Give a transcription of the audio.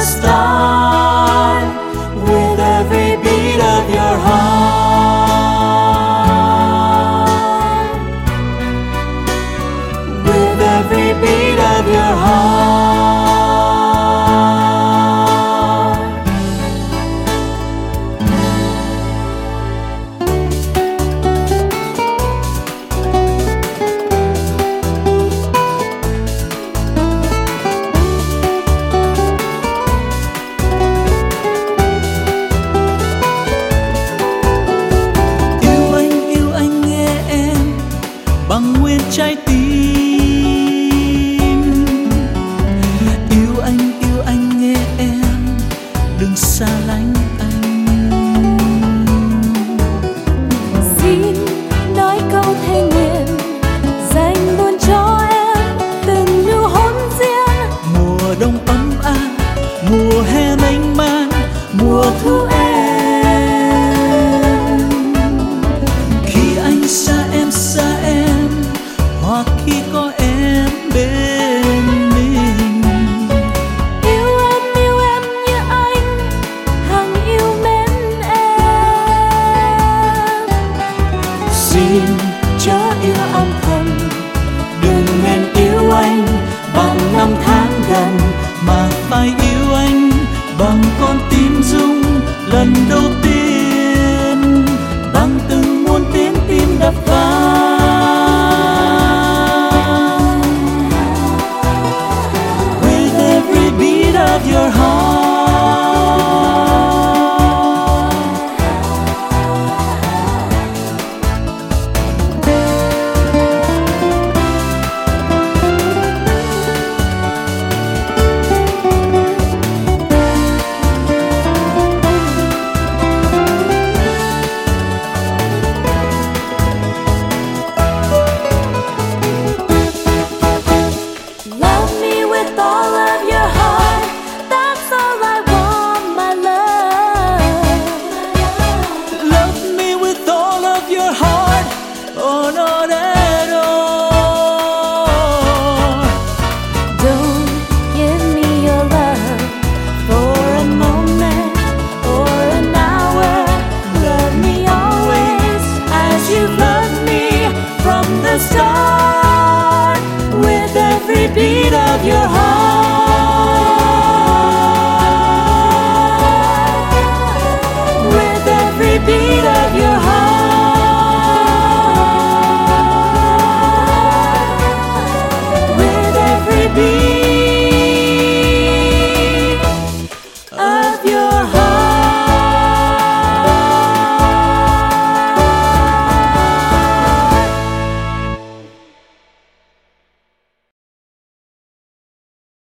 start, with every beat of your heart, with every beat of your heart. Bằng nguyên trái tim, yêu anh nghe em, đừng xa lánh anh. Xin nói câu thề nguyện, dành luôn cho em từng nụ hôn riêng. Mùa đông ấm áp, mùa hè mênh mang, mùa thu em. Khi anh xa em hoặc khi có em bên mình. Yêu em như anh, hằng yêu mến em. Xin chớ yêu âm thầm, đừng nên yêu anh bằng năm tháng gần, mà phải yêu anh bằng con tim rung lần đầu tiên, bằng từng muôn tiếng tim đập vang. Of your heart. Love me with all of your heart. That's all I want, my love. Love me with all of your heart, or not at all. Don't give me your love for a moment or an hour. Love me always as you've loved me from the start, with every beat of your heart.